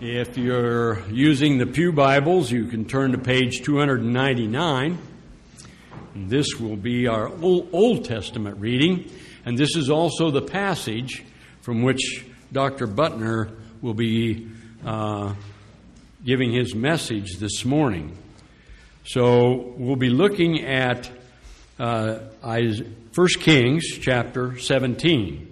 If you're using the Pew Bibles, you can turn to page 299. This will be our Old Testament reading, and this is also the passage from which Dr. Butner will be giving his message this morning. So we'll be looking at 1 Kings chapter 17.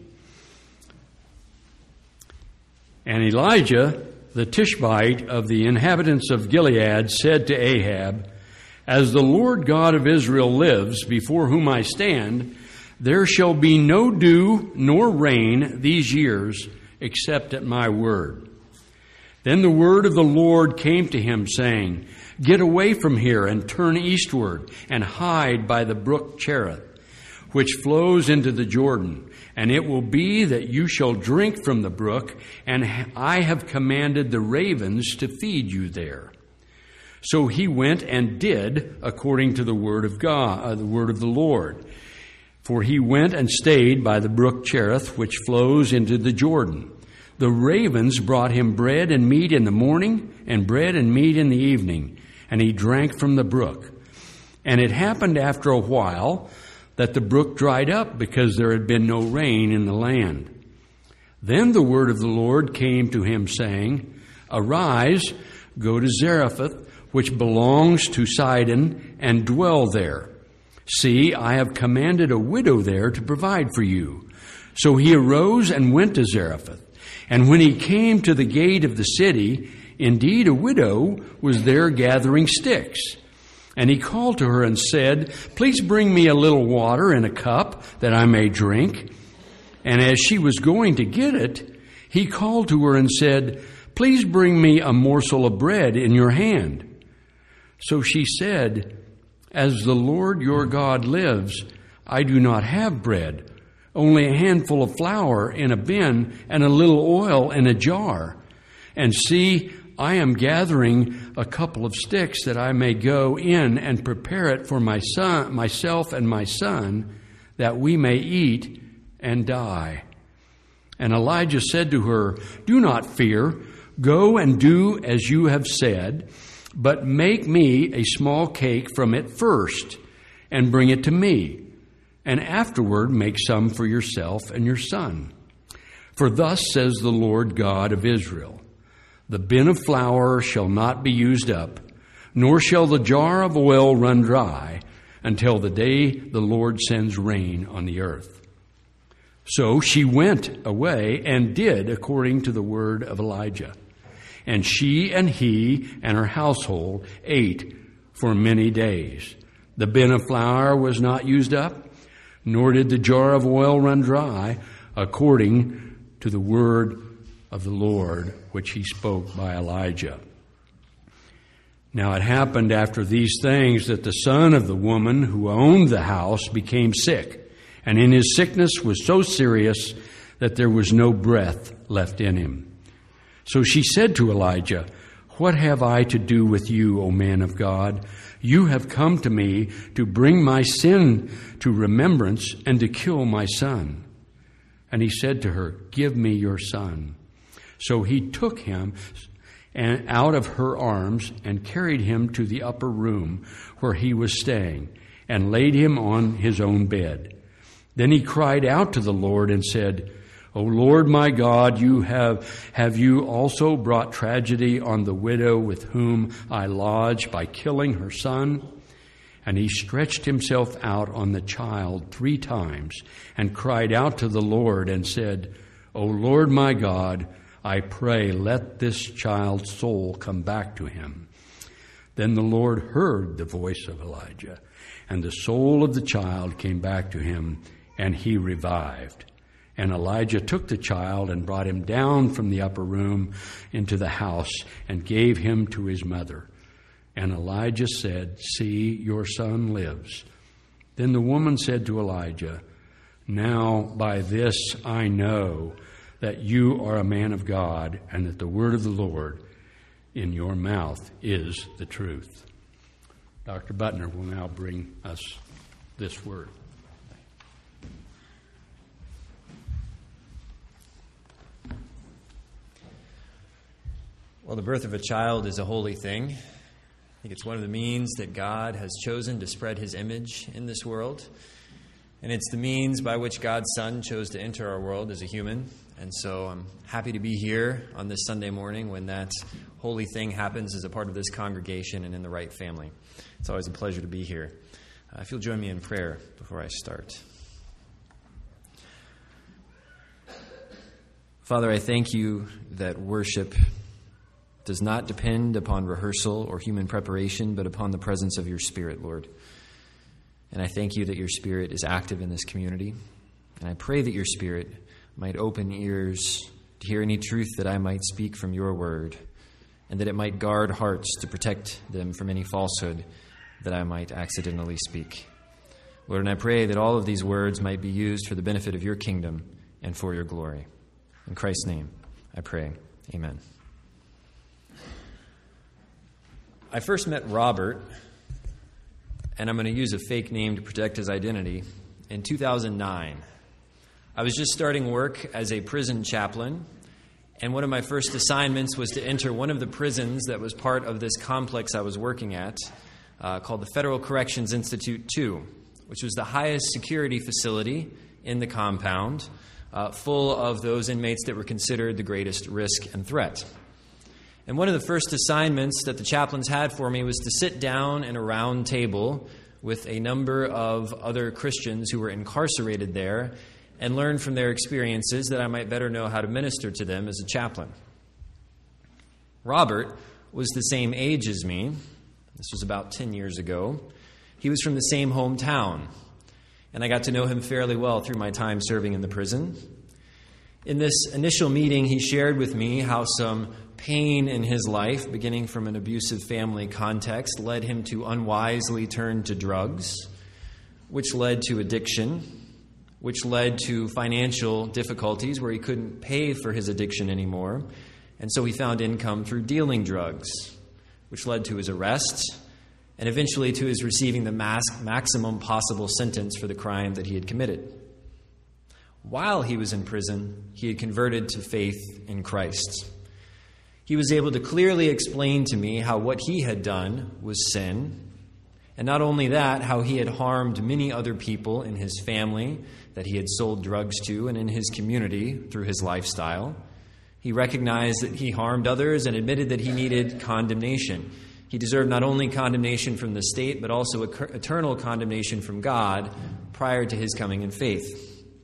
And Elijah, the Tishbite of the inhabitants of Gilead, said to Ahab, "As the Lord God of Israel lives, before whom I stand, there shall be no dew nor rain these years, except at my word." Then the word of the Lord came to him, saying, "Get away from here and turn eastward, and hide by the brook Cherith, which flows into the Jordan. And it will be that you shall drink from the brook, and I have commanded the ravens to feed you there." So he went and did according to the word of God, the word of the Lord. For he went and stayed by the brook Cherith, which flows into the Jordan. The ravens brought him bread and meat in the morning, and bread and meat in the evening, and he drank from the brook. And it happened after a while that the brook dried up, because there had been no rain in the land. Then the word of the Lord came to him, saying, "Arise, go to Zarephath, which belongs to Sidon, and dwell there. See, I have commanded a widow there to provide for you." So he arose and went to Zarephath. And when he came to the gate of the city, indeed a widow was there gathering sticks. And he called to her and said, "Please bring me a little water in a cup, that I may drink." And as she was going to get it, he called to her and said, "Please bring me a morsel of bread in your hand." So she said, "As the Lord your God lives, I do not have bread, only a handful of flour in a bin and a little oil in a jar. And see, I am gathering a couple of sticks, that I may go in and prepare it for myself and my son, that we may eat and die." And Elijah said to her, "Do not fear. Go and do as you have said, but make me a small cake from it first, and bring it to me, and afterward make some for yourself and your son. For thus says the Lord God of Israel, the bin of flour shall not be used up, nor shall the jar of oil run dry, until the day the Lord sends rain on the earth." So she went away and did according to the word of Elijah. And she and he and her household ate for many days. The bin of flour was not used up, nor did the jar of oil run dry, according to the word of the Lord, which he spoke by Elijah. Now it happened after these things that the son of the woman who owned the house became sick, and in his sickness was so serious that there was no breath left in him. So she said to Elijah, "What have I to do with you, O man of God? You have come to me to bring my sin to remembrance and to kill my son." And he said to her, "Give me your son." So he took him out of her arms and carried him to the upper room where he was staying, and laid him on his own bed. Then he cried out to the Lord and said, "O Lord my God, have you also brought tragedy on the widow with whom I lodge by killing her son?" And he stretched himself out on the child 3 times and cried out to the Lord and said, "O Lord my God, I pray, let this child's soul come back to him." Then the Lord heard the voice of Elijah, and the soul of the child came back to him, and he revived. And Elijah took the child and brought him down from the upper room into the house and gave him to his mother. And Elijah said, "See, your son lives." Then the woman said to Elijah, "Now by this I know that you are a man of God, and that the word of the Lord in your mouth is the truth." Dr. Butner will now bring us this word. Well, the birth of a child is a holy thing. I think it's one of the means that God has chosen to spread his image in this world. And it's the means by which God's Son chose to enter our world as a human. And so I'm happy to be here on this Sunday morning when that holy thing happens as a part of this congregation and in the right family. It's always a pleasure to be here. If you'll join me in prayer before I start. Father, I thank you that worship does not depend upon rehearsal or human preparation, but upon the presence of your Spirit, Lord. And I thank you that your Spirit is active in this community. And I pray that your Spirit might open ears to hear any truth that I might speak from your word, and that it might guard hearts to protect them from any falsehood that I might accidentally speak. Lord, and I pray that all of these words might be used for the benefit of your kingdom and for your glory. In Christ's name, I pray. Amen. I first met Robert, and I'm going to use a fake name to protect his identity, in 2009. I was just starting work as a prison chaplain, and one of my first assignments was to enter one of the prisons that was part of this complex I was working at, called the Federal Corrections Institute 2, which was the highest security facility in the compound, full of those inmates that were considered the greatest risk and threat. And one of the first assignments that the chaplains had for me was to sit down in a round table with a number of other Christians who were incarcerated there and learn from their experiences that I might better know how to minister to them as a chaplain. Robert was the same age as me. This was about 10 years ago. He was from the same hometown, and I got to know him fairly well through my time serving in the prison. In this initial meeting, he shared with me how some pain in his life, beginning from an abusive family context, led him to unwisely turn to drugs, which led to addiction, which led to financial difficulties where he couldn't pay for his addiction anymore. And so he found income through dealing drugs, which led to his arrest and eventually to his receiving the maximum possible sentence for the crime that he had committed. While he was in prison, he had converted to faith in Christ. He was able to clearly explain to me how what he had done was sin, and not only that, how he had harmed many other people in his family that he had sold drugs to and in his community through his lifestyle. He recognized that he harmed others and admitted that he needed condemnation. He deserved not only condemnation from the state, but also eternal condemnation from God prior to his coming in faith.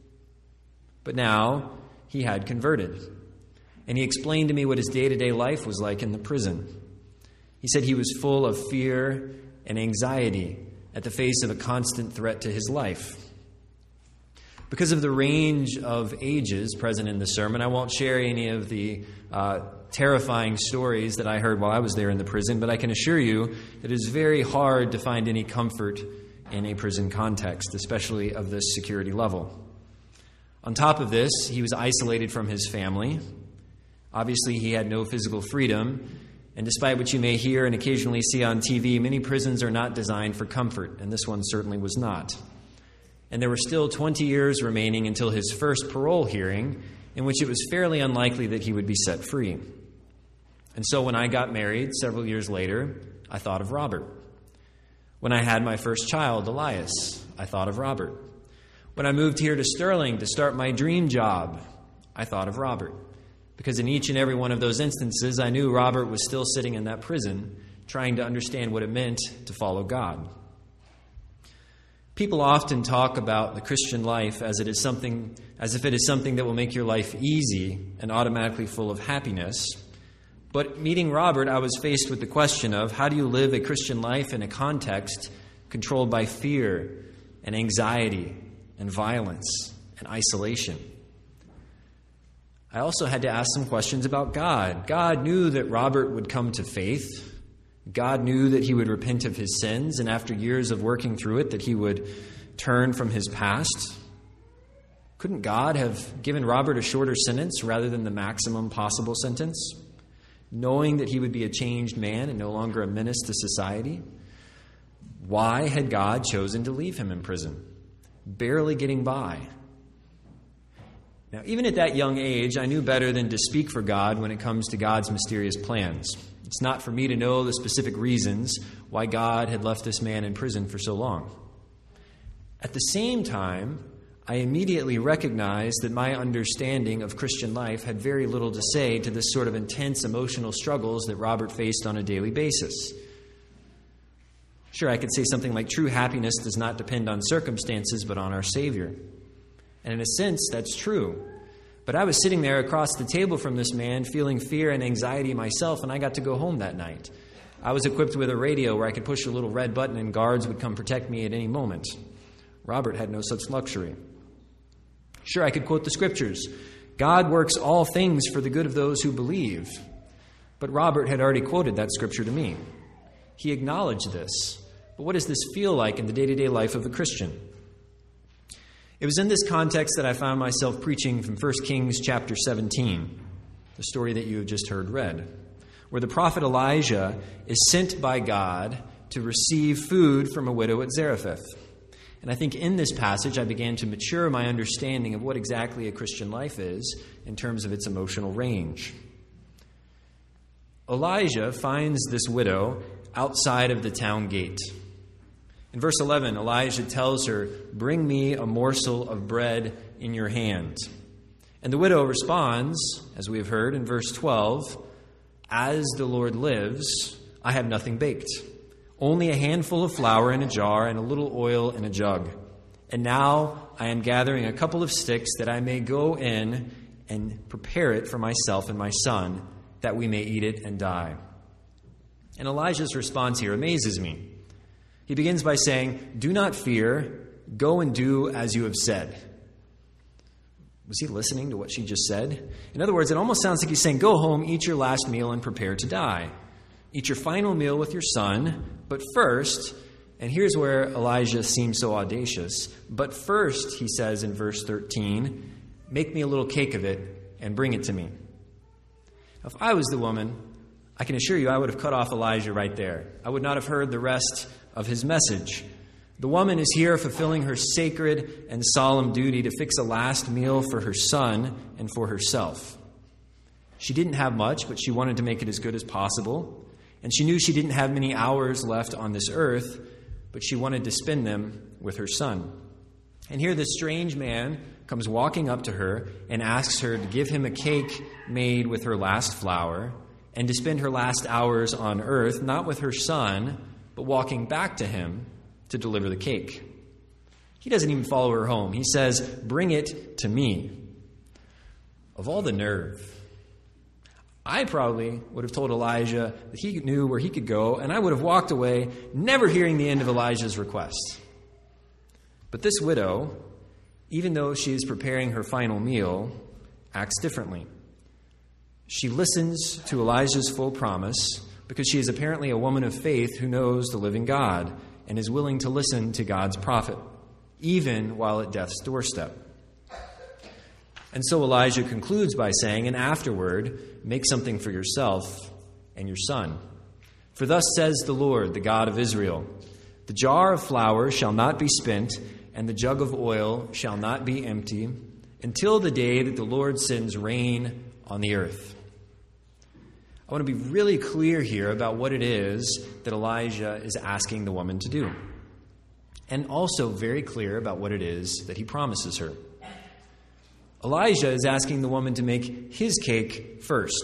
But now he had converted, and he explained to me what his day-to-day life was like in the prison. He said he was full of fear and anxiety at the face of a constant threat to his life. Because of the range of ages present in the sermon, I won't share any of the terrifying stories that I heard while I was there in the prison, but I can assure you that it is very hard to find any comfort in a prison context, especially of this security level. On top of this, he was isolated from his family. Obviously, he had no physical freedom, and despite what you may hear and occasionally see on TV, many prisons are not designed for comfort, and this one certainly was not. And there were still 20 years remaining until his first parole hearing, in which it was fairly unlikely that he would be set free. And so when I got married several years later, I thought of Robert. When I had my first child, Elias, I thought of Robert. When I moved here to Sterling to start my dream job, I thought of Robert. Because in each and every one of those instances, I knew Robert was still sitting in that prison, trying to understand what it meant to follow God. People often talk about the Christian life as if it is something that will make your life easy and automatically full of happiness. But meeting Robert, I was faced with the question of how do you live a Christian life in a context controlled by fear and anxiety and violence and isolation? I also had to ask some questions about God. God knew that Robert would come to faith. God knew that he would repent of his sins, and after years of working through it, that he would turn from his past. Couldn't God have given Robert a shorter sentence rather than the maximum possible sentence, knowing that he would be a changed man and no longer a menace to society? Why had God chosen to leave him in prison, barely getting by? Now, even at that young age, I knew better than to speak for God when it comes to God's mysterious plans. It's not for me to know the specific reasons why God had left this man in prison for so long. At the same time, I immediately recognized that my understanding of Christian life had very little to say to this sort of intense emotional struggles that Robert faced on a daily basis. Sure, I could say something like, true happiness does not depend on circumstances, but on our Savior. And in a sense, that's true. But I was sitting there across the table from this man, feeling fear and anxiety myself, and I got to go home that night. I was equipped with a radio where I could push a little red button and guards would come protect me at any moment. Robert had no such luxury. Sure, I could quote the scriptures. God works all things for the good of those who believe. But Robert had already quoted that scripture to me. He acknowledged this. But what does this feel like in the day-to-day life of a Christian? It was in this context that I found myself preaching from 1 Kings chapter 17, the story that you have just heard read, where the prophet Elijah is sent by God to receive food from a widow at Zarephath. And I think in this passage I began to mature my understanding of what exactly a Christian life is in terms of its emotional range. Elijah finds this widow outside of the town gate. In verse 11, Elijah tells her, "Bring me a morsel of bread in your hand." And the widow responds, as we have heard in verse 12, "As the Lord lives, I have nothing baked, only a handful of flour in a jar and a little oil in a jug. And now I am gathering a couple of sticks that I may go in and prepare it for myself and my son, that we may eat it and die." And Elijah's response here amazes me. He begins by saying, "Do not fear, go and do as you have said." Was he listening to what she just said? In other words, it almost sounds like he's saying, go home, eat your last meal, and prepare to die. Eat your final meal with your son, but first, and here's where Elijah seems so audacious, but first, he says in verse 13, make me a little cake of it and bring it to me. Now, if I was the woman, I can assure you I would have cut off Elijah right there. I would not have heard the rest of his message. The woman is here fulfilling her sacred and solemn duty to fix a last meal for her son and for herself. She didn't have much, but she wanted to make it as good as possible. And she knew she didn't have many hours left on this earth, but she wanted to spend them with her son. And here this strange man comes walking up to her and asks her to give him a cake made with her last flour and to spend her last hours on earth, not with her son, but walking back to him to deliver the cake. He doesn't even follow her home. He says, "Bring it to me." Of all the nerve. I probably would have told Elijah that he knew where he could go, and I would have walked away, never hearing the end of Elijah's request. But this widow, even though she is preparing her final meal, acts differently. She listens to Elijah's full promise because she is apparently a woman of faith who knows the living God and is willing to listen to God's prophet, even while at death's doorstep. And so Elijah concludes by saying, "And afterward, make something for yourself and your son. For thus says the Lord, the God of Israel, the jar of flour shall not be spent, and the jug of oil shall not be empty, until the day that the Lord sends rain on the earth." I want to be really clear here about what it is that Elijah is asking the woman to do, and also very clear about what it is that he promises her. Elijah is asking the woman to make his cake first.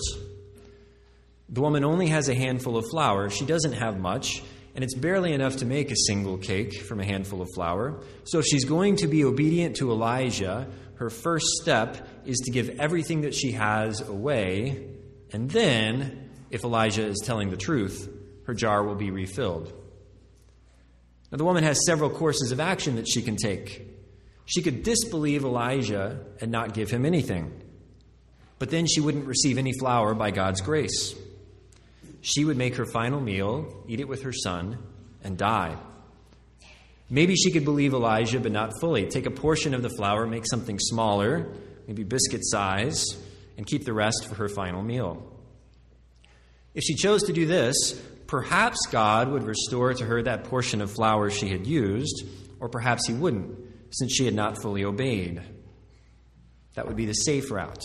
The woman only has a handful of flour. She doesn't have much, and it's barely enough to make a single cake from a handful of flour. So if she's going to be obedient to Elijah, her first step is to give everything that she has away. And then, if Elijah is telling the truth, her jar will be refilled. Now, the woman has several courses of action that she can take. She could disbelieve Elijah and not give him anything. But then she wouldn't receive any flour by God's grace. She would make her final meal, eat it with her son, and die. Maybe she could believe Elijah, but not fully. Take a portion of the flour, make something smaller, maybe biscuit size, and keep the rest for her final meal. If she chose to do this, perhaps God would restore to her that portion of flour she had used, or perhaps he wouldn't, since she had not fully obeyed. That would be the safe route.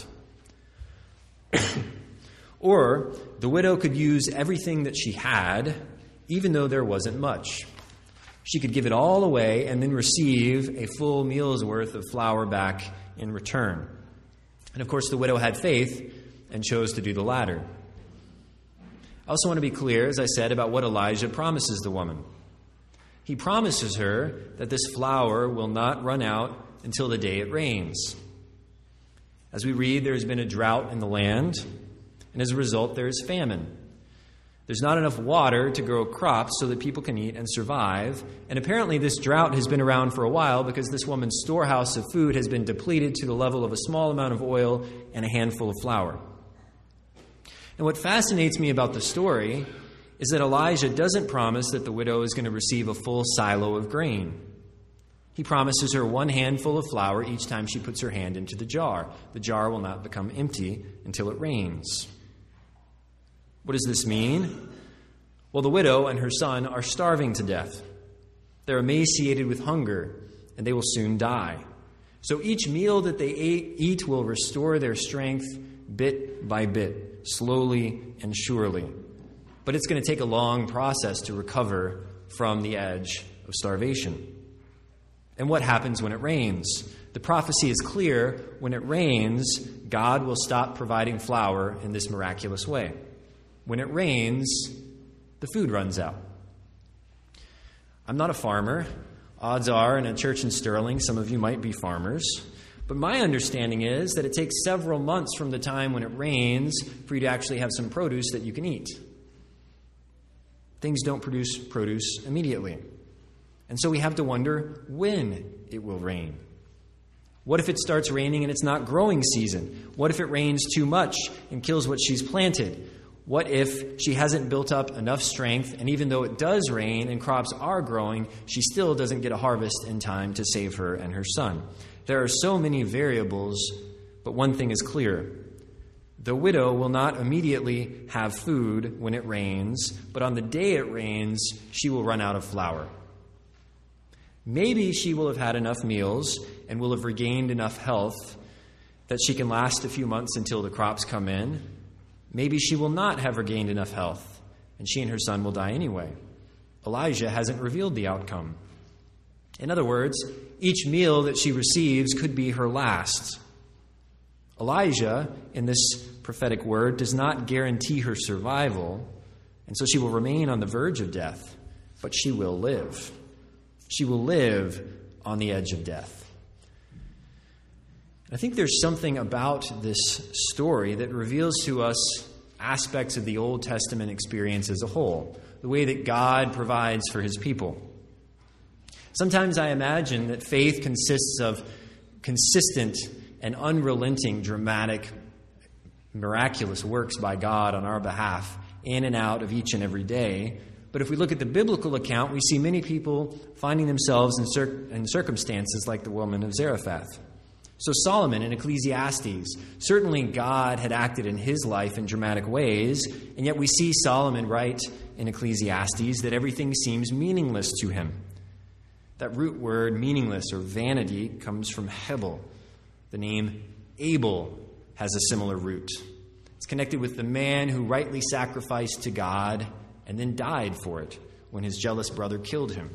Or the widow could use everything that she had, even though there wasn't much. She could give it all away and then receive a full meal's worth of flour back in return. And of course, the widow had faith and chose to do the latter. I also want to be clear, as I said, about what Elijah promises the woman. He promises her that this flour will not run out until the day it rains. As we read, there has been a drought in the land, and as a result, there is famine. There's not enough water to grow crops so that people can eat and survive. And apparently this drought has been around for a while because this woman's storehouse of food has been depleted to the level of a small amount of oil and a handful of flour. And what fascinates me about the story is that Elijah doesn't promise that the widow is going to receive a full silo of grain. He promises her one handful of flour each time she puts her hand into the jar. The jar will not become empty until it rains. What does this mean? Well, the widow and her son are starving to death. They're emaciated with hunger, and they will soon die. So each meal that they eat will restore their strength bit by bit, slowly and surely. But it's going to take a long process to recover from the edge of starvation. And what happens when it rains? The prophecy is clear. When it rains, God will stop providing flour in this miraculous way. When it rains, the food runs out. I'm not a farmer. Odds are, in a church in Sterling, some of you might be farmers. But my understanding is that it takes several months from the time when it rains for you to actually have some produce that you can eat. Things don't produce produce immediately. And so we have to wonder when it will rain. What if it starts raining and it's not growing season? What if it rains too much and kills what she's planted? What if she hasn't built up enough strength, and even though it does rain and crops are growing, she still doesn't get a harvest in time to save her and her son? There are so many variables, but one thing is clear. The widow will not immediately have food when it rains, but on the day it rains, she will run out of flour. Maybe she will have had enough meals and will have regained enough health that she can last a few months until the crops come in. Maybe she will not have regained enough health, and she and her son will die anyway. Elijah hasn't revealed the outcome. In other words, each meal that she receives could be her last. Elijah, in this prophetic word, does not guarantee her survival, and so she will remain on the verge of death, but she will live. She will live on the edge of death. I think there's something about this story that reveals to us aspects of the Old Testament experience as a whole, the way that God provides for his people. Sometimes I imagine that faith consists of consistent and unrelenting, dramatic, miraculous works by God on our behalf, in and out of each and every day. But if we look at the biblical account, we see many people finding themselves in circumstances like the woman of Zarephath. So Solomon in Ecclesiastes, certainly God had acted in his life in dramatic ways, and yet we see Solomon write in Ecclesiastes that everything seems meaningless to him. That root word, meaningless or vanity, comes from Hebel. The name Abel has a similar root. It's connected with the man who rightly sacrificed to God and then died for it when his jealous brother killed him.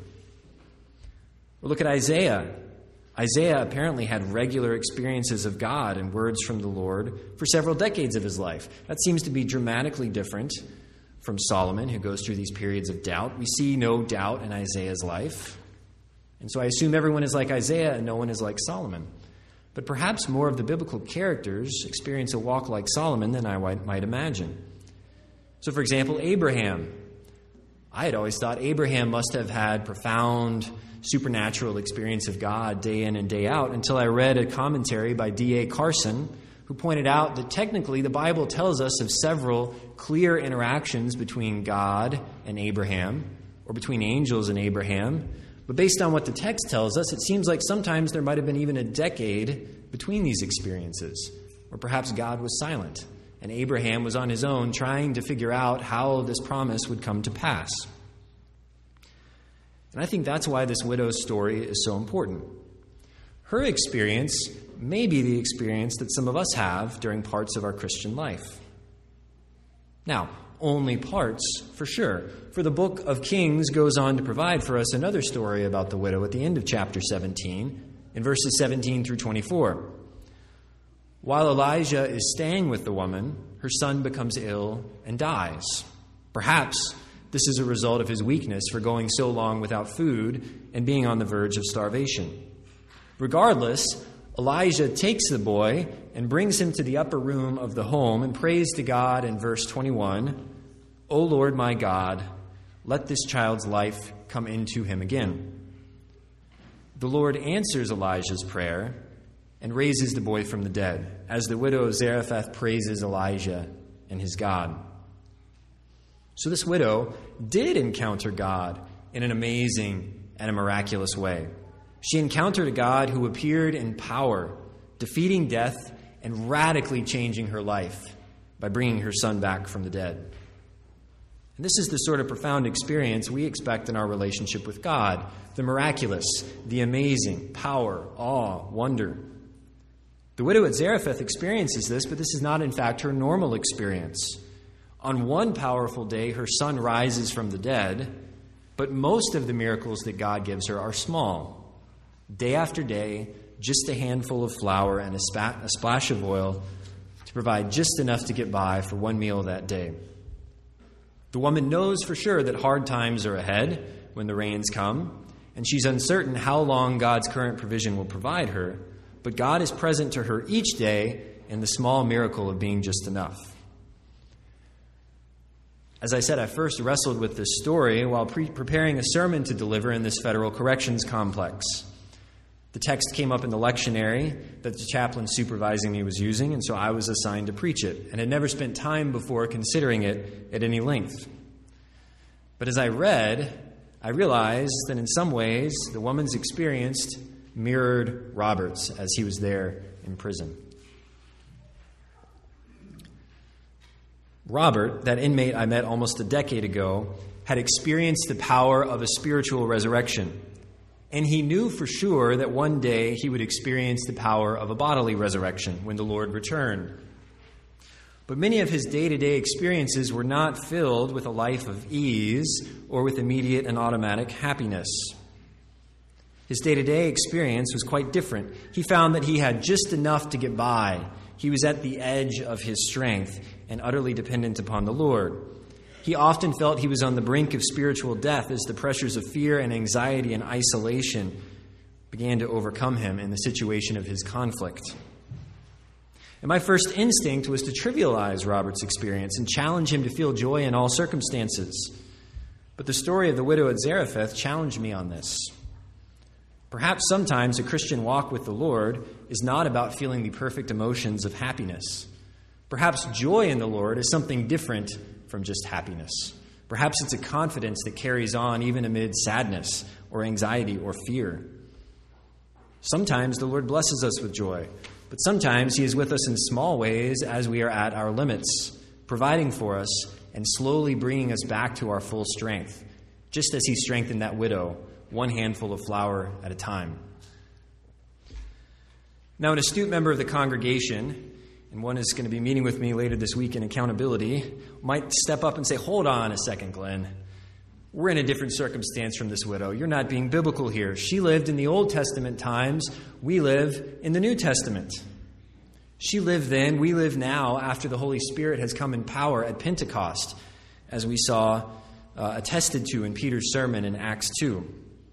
Or look at Isaiah. Isaiah apparently had regular experiences of God and words from the Lord for several decades of his life. That seems to be dramatically different from Solomon, who goes through these periods of doubt. We see no doubt in Isaiah's life. And so I assume everyone is like Isaiah and no one is like Solomon. But perhaps more of the biblical characters experience a walk like Solomon than I might imagine. So, for example, Abraham. I had always thought Abraham must have had profound supernatural experience of God day in and day out until I read a commentary by D.A. Carson, who pointed out that technically the Bible tells us of several clear interactions between God and Abraham, or between angels and Abraham. But based on what the text tells us, it seems like sometimes there might have been even a decade between these experiences, or perhaps God was silent, and Abraham was on his own trying to figure out how this promise would come to pass. And I think that's why this widow's story is so important. Her experience may be the experience that some of us have during parts of our Christian life. Now, only parts, for sure, for the book of Kings goes on to provide for us another story about the widow at the end of chapter 17, in verses 17 through 24. While Elijah is staying with the woman, her son becomes ill and dies. Perhaps this is a result of his weakness for going so long without food and being on the verge of starvation. Regardless, Elijah takes the boy and brings him to the upper room of the home and prays to God in verse 21, "O Lord my God, let this child's life come into him again." The Lord answers Elijah's prayer and raises the boy from the dead, as the widow of Zarephath praises Elijah and his God. So this widow did encounter God in an amazing and a miraculous way. She encountered a God who appeared in power, defeating death and radically changing her life by bringing her son back from the dead. And this is the sort of profound experience we expect in our relationship with God, the miraculous, the amazing, power, awe, wonder. The widow at Zarephath experiences this, but this is not, in fact, her normal experience. On one powerful day, her son rises from the dead, but most of the miracles that God gives her are small. Day after day, just a handful of flour and a splash of oil to provide just enough to get by for one meal that day. The woman knows for sure that hard times are ahead when the rains come, and she's uncertain how long God's current provision will provide her, but God is present to her each day in the small miracle of being just enough. As I said, I first wrestled with this story while preparing a sermon to deliver in this federal corrections complex. The text came up in the lectionary that the chaplain supervising me was using, and so I was assigned to preach it, and had never spent time before considering it at any length. But as I read, I realized that in some ways the woman's experience mirrored Robert's as he was there in prison. Robert, that inmate I met almost a decade ago, had experienced the power of a spiritual resurrection. And he knew for sure that one day he would experience the power of a bodily resurrection when the Lord returned. But many of his day-to-day experiences were not filled with a life of ease or with immediate and automatic happiness. His day-to-day experience was quite different. He found that he had just enough to get by. He was at the edge of his strength and utterly dependent upon the Lord. He often felt he was on the brink of spiritual death as the pressures of fear and anxiety and isolation began to overcome him in the situation of his conflict. And my first instinct was to trivialize Robert's experience and challenge him to feel joy in all circumstances. But the story of the widow at Zarephath challenged me on this. Perhaps sometimes a Christian walk with the Lord is not about feeling the perfect emotions of happiness. Perhaps joy in the Lord is something different from just happiness. Perhaps it's a confidence that carries on even amid sadness or anxiety or fear. Sometimes the Lord blesses us with joy, but sometimes He is with us in small ways as we are at our limits, providing for us and slowly bringing us back to our full strength, just as He strengthened that widow, one handful of flour at a time. Now, an astute member of the congregation, and one is going to be meeting with me later this week in accountability, might step up and say, "Hold on a second, Glenn. We're in a different circumstance from this widow. You're not being biblical here. She lived in the Old Testament times. We live in the New Testament. She lived then. We live now after the Holy Spirit has come in power at Pentecost, as we saw attested to in Peter's sermon in Acts 2.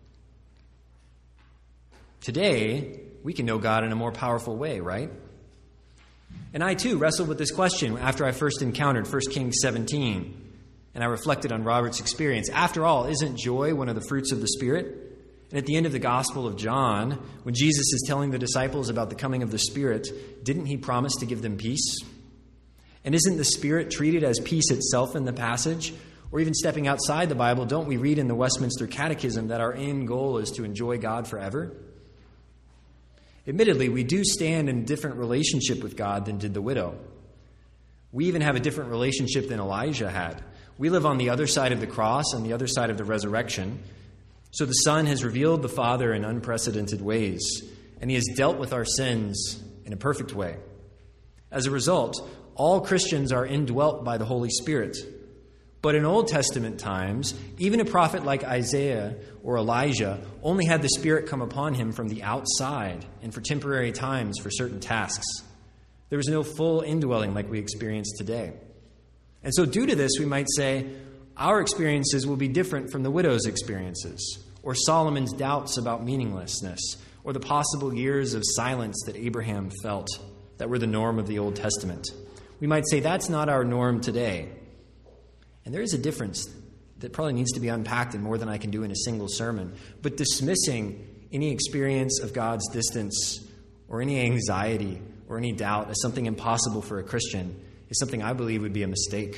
Today, we can know God in a more powerful way, right? And I, too, wrestled with this question after I first encountered 1 Kings 17, and I reflected on Robert's experience. After all, isn't joy one of the fruits of the Spirit? And at the end of the Gospel of John, when Jesus is telling the disciples about the coming of the Spirit, didn't He promise to give them peace? And isn't the Spirit treated as peace itself in the passage? Or even stepping outside the Bible, don't we read in the Westminster Catechism that our end goal is to enjoy God forever? Admittedly, we do stand in a different relationship with God than did the widow. We even have a different relationship than Elijah had. We live on the other side of the cross, on the other side of the resurrection. So the Son has revealed the Father in unprecedented ways. and he has dealt with our sins in a perfect way. As a result, all Christians are indwelt by the Holy Spirit. But in Old Testament times, even a prophet like Isaiah or Elijah only had the Spirit come upon him from the outside and for temporary times for certain tasks. There was no full indwelling like we experience today. And so due to this, we might say, our experiences will be different from the widow's experiences, or Solomon's doubts about meaninglessness, or the possible years of silence that Abraham felt that were the norm of the Old Testament. We might say that's not our norm today. And there is a difference that probably needs to be unpacked in more than I can do in a single sermon. But dismissing any experience of God's distance or any anxiety or any doubt as something impossible for a Christian is something I believe would be a mistake.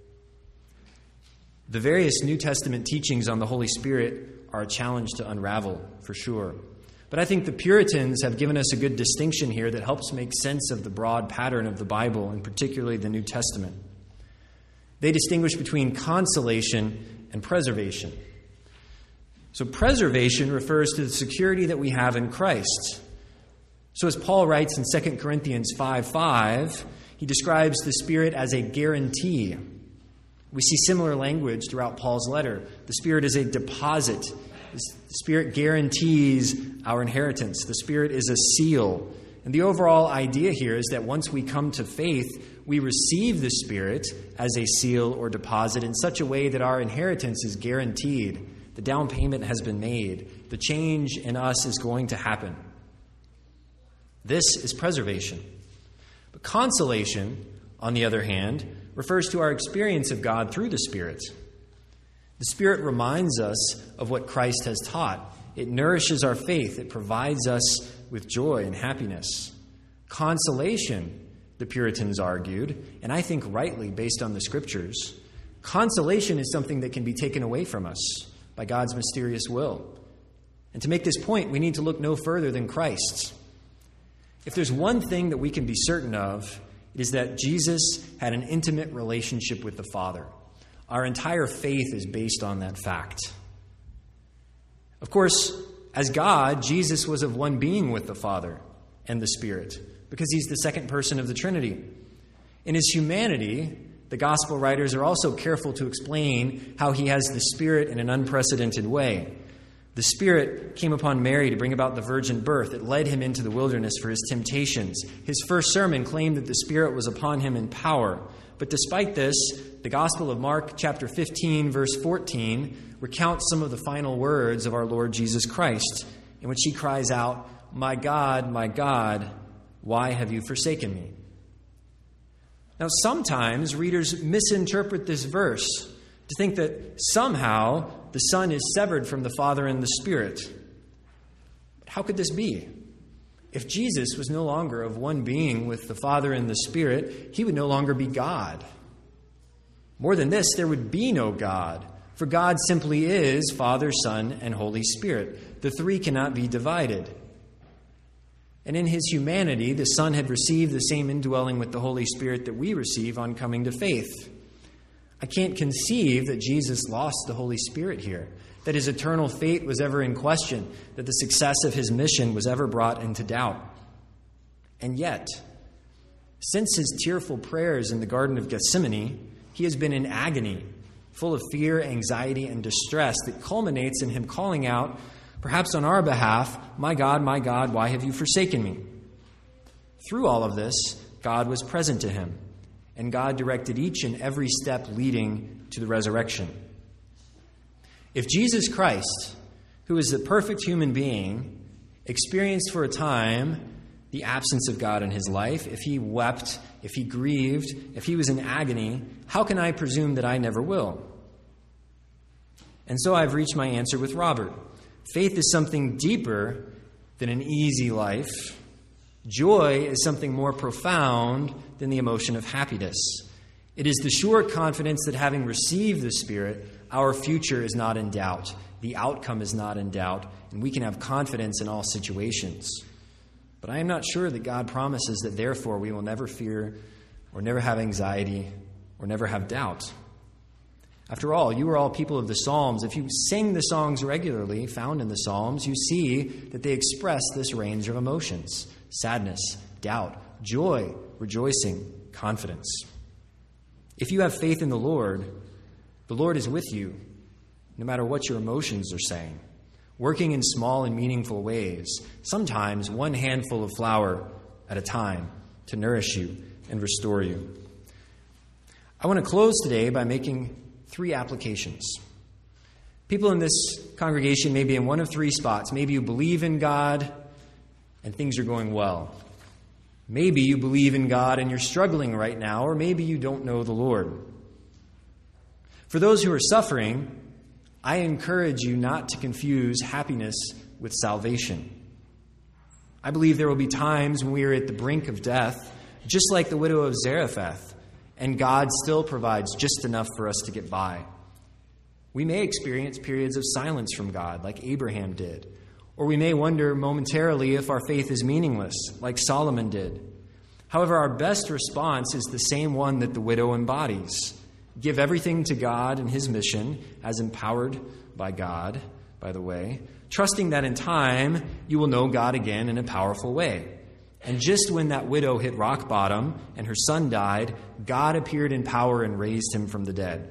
The various New Testament teachings on the Holy Spirit are a challenge to unravel, for sure. But I think the Puritans have given us a good distinction here that helps make sense of the broad pattern of the Bible, and particularly the New Testament. They distinguish between consolation and preservation. So preservation refers to the security that we have in Christ. So as Paul writes in 2 Corinthians 5:5, he describes the Spirit as a guarantee. We see similar language throughout Paul's letter. The Spirit is a deposit. The Spirit guarantees our inheritance. The Spirit is a seal. And the overall idea here is that once we come to faith, we receive the Spirit as a seal or deposit in such a way that our inheritance is guaranteed. The down payment has been made. The change in us is going to happen. This is preservation. But consolation, on the other hand, refers to our experience of God through the Spirit. The Spirit reminds us of what Christ has taught. It nourishes our faith. It provides us with joy and happiness. Consolation, the Puritans argued, and I think rightly based on the Scriptures, consolation is something that can be taken away from us by God's mysterious will. And to make this point, we need to look no further than Christ. If there's one thing that we can be certain of, it is that Jesus had an intimate relationship with the Father. Our entire faith is based on that fact. Of course, as God, Jesus was of one being with the Father and the Spirit, because he's the second person of the Trinity. In his humanity, the gospel writers are also careful to explain how he has the Spirit in an unprecedented way. The Spirit came upon Mary to bring about the virgin birth. It led him into the wilderness for his temptations. His first sermon claimed that the Spirit was upon him in power. But despite this, the Gospel of Mark, chapter 15, verse 14, recounts some of the final words of our Lord Jesus Christ, in which he cries out, my God, why have you forsaken me?" Now, sometimes readers misinterpret this verse to think that somehow the Son is severed from the Father and the Spirit. But how could this be? If Jesus was no longer of one being with the Father and the Spirit, he would no longer be God. More than this, there would be no God, for God simply is Father, Son, and Holy Spirit. The three cannot be divided. And in his humanity, the Son had received the same indwelling with the Holy Spirit that we receive on coming to faith. I can't conceive that Jesus lost the Holy Spirit here, that his eternal fate was ever in question, that the success of his mission was ever brought into doubt. And yet, since his tearful prayers in the Garden of Gethsemane, he has been in agony, full of fear, anxiety, and distress that culminates in him calling out, perhaps on our behalf, my God, why have you forsaken me?" Through all of this, God was present to him, and God directed each and every step leading to the resurrection. If Jesus Christ, who is the perfect human being, experienced for a time the absence of God in his life, if he wept, if he grieved, if he was in agony, how can I presume that I never will? And so I've reached my answer with Robert. Faith is something deeper than an easy life. Joy is something more profound than the emotion of happiness. It is the sure confidence that having received the Spirit, our future is not in doubt, the outcome is not in doubt, and we can have confidence in all situations. But I am not sure that God promises that therefore we will never fear or never have anxiety or never have doubt. After all, you are all people of the Psalms. If you sing the songs regularly found in the Psalms, you see that they express this range of emotions: sadness, doubt, joy, rejoicing, confidence. If you have faith in the Lord is with you, no matter what your emotions are saying, working in small and meaningful ways, sometimes one handful of flour at a time, to nourish you and restore you. I want to close today by making 3 applications. People in this congregation may be in one of 3 spots. Maybe you believe in God and things are going well. Maybe you believe in God and you're struggling right now, or maybe you don't know the Lord. For those who are suffering, I encourage you not to confuse happiness with salvation. I believe there will be times when we are at the brink of death, just like the widow of Zarephath, and God still provides just enough for us to get by. We may experience periods of silence from God, like Abraham did, or we may wonder momentarily if our faith is meaningless, like Solomon did. However, our best response is the same one that the widow embodies. Give everything to God and His mission, as empowered by God, by the way, trusting that in time you will know God again in a powerful way. And just when that widow hit rock bottom and her son died, God appeared in power and raised him from the dead.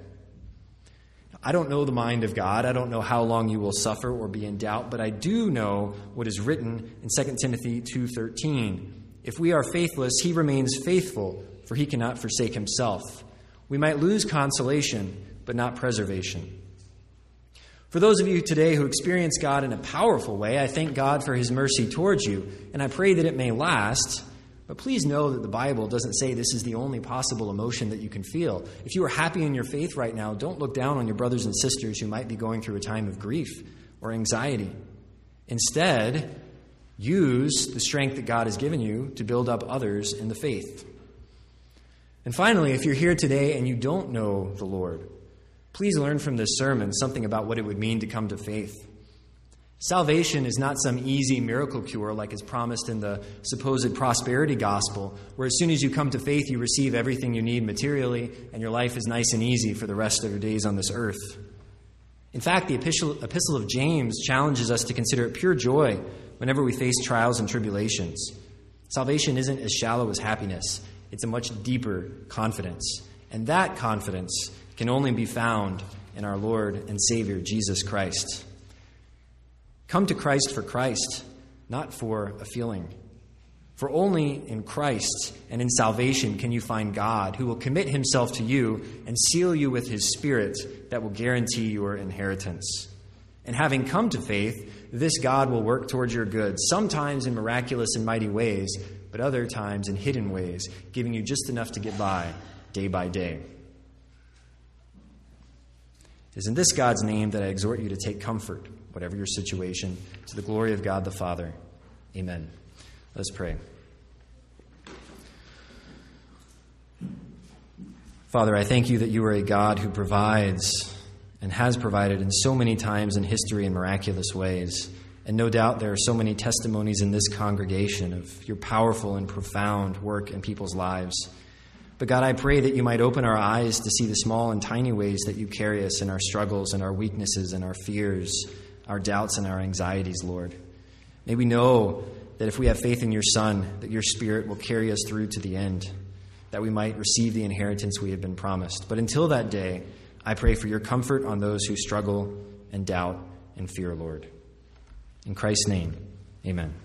I don't know the mind of God. I don't know how long you will suffer or be in doubt, but I do know what is written in 2 Timothy 2:13. If we are faithless, He remains faithful, for He cannot forsake Himself. We might lose consolation, but not preservation. For those of you today who experience God in a powerful way, I thank God for His mercy towards you, and I pray that it may last. But please know that the Bible doesn't say this is the only possible emotion that you can feel. If you are happy in your faith right now, don't look down on your brothers and sisters who might be going through a time of grief or anxiety. Instead, use the strength that God has given you to build up others in the faith. And finally, if you're here today and you don't know the Lord, please learn from this sermon something about what it would mean to come to faith. Salvation is not some easy miracle cure like is promised in the supposed prosperity gospel, where as soon as you come to faith, you receive everything you need materially and your life is nice and easy for the rest of your days on this earth. In fact, the epistle of James challenges us to consider it pure joy whenever we face trials and tribulations. Salvation isn't as shallow as happiness. It's a much deeper confidence. And that confidence can only be found in our Lord and Savior, Jesus Christ. Come to Christ, not for a feeling. For only in Christ and in salvation can you find God, who will commit Himself to you and seal you with His Spirit that will guarantee your inheritance. And having come to faith, this God will work towards your good, sometimes in miraculous and mighty ways, but other times in hidden ways, giving you just enough to get by day. It is in this God's name that I exhort you to take comfort, whatever your situation, to the glory of God the Father. Amen. Let's pray. Father, I thank you that you are a God who provides and has provided in so many times in history in miraculous ways. And no doubt there are so many testimonies in this congregation of your powerful and profound work in people's lives. But God, I pray that you might open our eyes to see the small and tiny ways that you carry us in our struggles and our weaknesses and our fears, our doubts and our anxieties, Lord. May we know that if we have faith in your Son, that your Spirit will carry us through to the end, that we might receive the inheritance we have been promised. But until that day, I pray for your comfort on those who struggle and doubt and fear, Lord. In Christ's name, amen.